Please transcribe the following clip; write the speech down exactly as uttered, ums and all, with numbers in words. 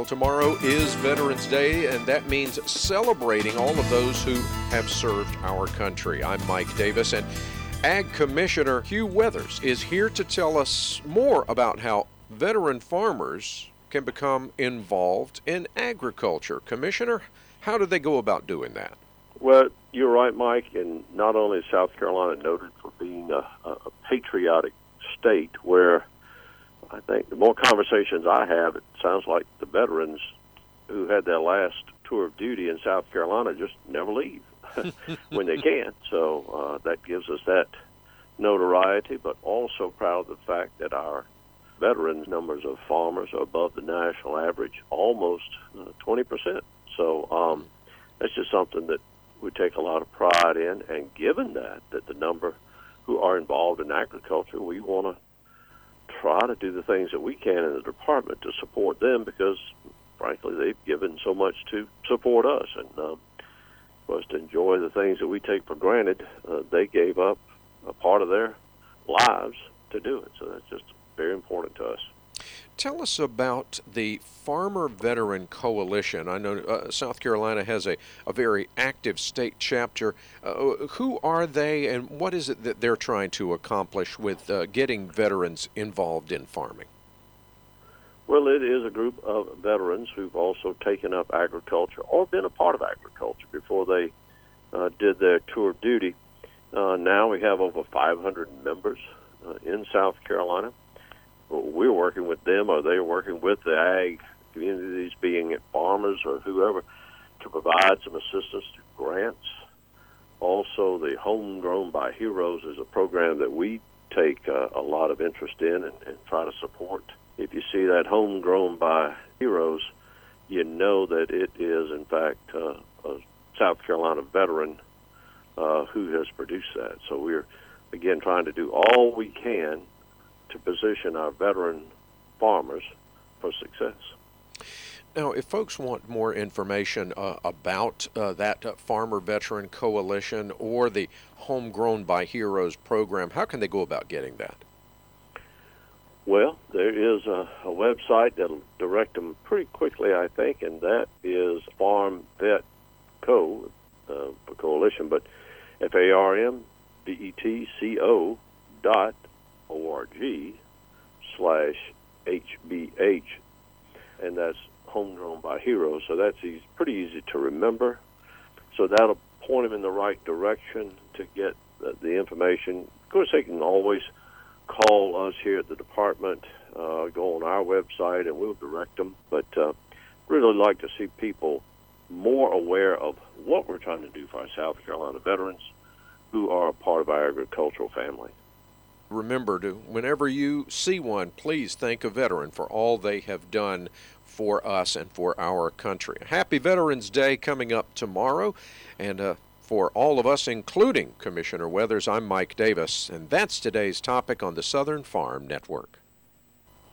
Well, tomorrow is Veterans Day, and that means celebrating all of those who have served our country. I'm Mike Davis, and Ag Commissioner Hugh Weathers is here to tell us more about how veteran farmers can become involved in agriculture. Commissioner, how do they go about doing that? Well, you're right, Mike, and not only is South Carolina noted for being a, a patriotic state where I think the more conversations I have, it sounds like the veterans who had their last tour of duty in South Carolina just never leave when they can. So uh, that gives us that notoriety, but also proud of the fact that our veterans numbers of farmers are above the national average, almost uh, twenty percent. So um, that's just something that we take a lot of pride in. And given that, that the number who are involved in agriculture, we want to try to do the things that we can in the department to support them because, frankly, they've given so much to support us. And um, for us to enjoy the things that we take for granted, uh, they gave up a part of their lives to do it. So that's just very important to us. Tell us about the Farmer Veteran Coalition. I know uh, South Carolina has a, a very active state chapter. Uh, who are they, and what is it that they're trying to accomplish with uh, getting veterans involved in farming? Well, it is a group of veterans who've also taken up agriculture or been a part of agriculture before they uh, did their tour of duty. Uh, now we have over five hundred members uh, in South Carolina. We're working with them, or they're working with the ag communities, being it farmers or whoever, to provide some assistance to grants. Also, the Homegrown by Heroes is a program that we take uh, a lot of interest in and, and try to support. If you see that Homegrown by Heroes, you know that it is, in fact, uh, a South Carolina veteran uh, who has produced that. So we're, again, trying to do all we can to position our veteran farmers for success. Now, if folks want more information uh, about uh, that uh, Farmer Veteran Coalition or the Homegrown by Heroes program, how can they go about getting that? Well, there is a, a website that'll direct them pretty quickly, I think, and that is Farm Vet Co, uh, for coalition, but F A R M V E T C O dot O-R-G slash H B H, and that's Homegrown by Heroes. So that's easy, pretty easy to remember. So that'll point them in the right direction to get the, the information. Of course, they can always call us here at the department, uh, go on our website, and we'll direct them. But uh, really like to see people more aware of what we're trying to do for our South Carolina veterans who are a part of our agricultural family. Remember to, whenever you see one, please thank a veteran for all they have done for us and for our country. Happy Veterans Day coming up tomorrow. And uh, for all of us, including Commissioner Weathers, I'm Mike Davis, and that's today's topic on the Southern Farm Network.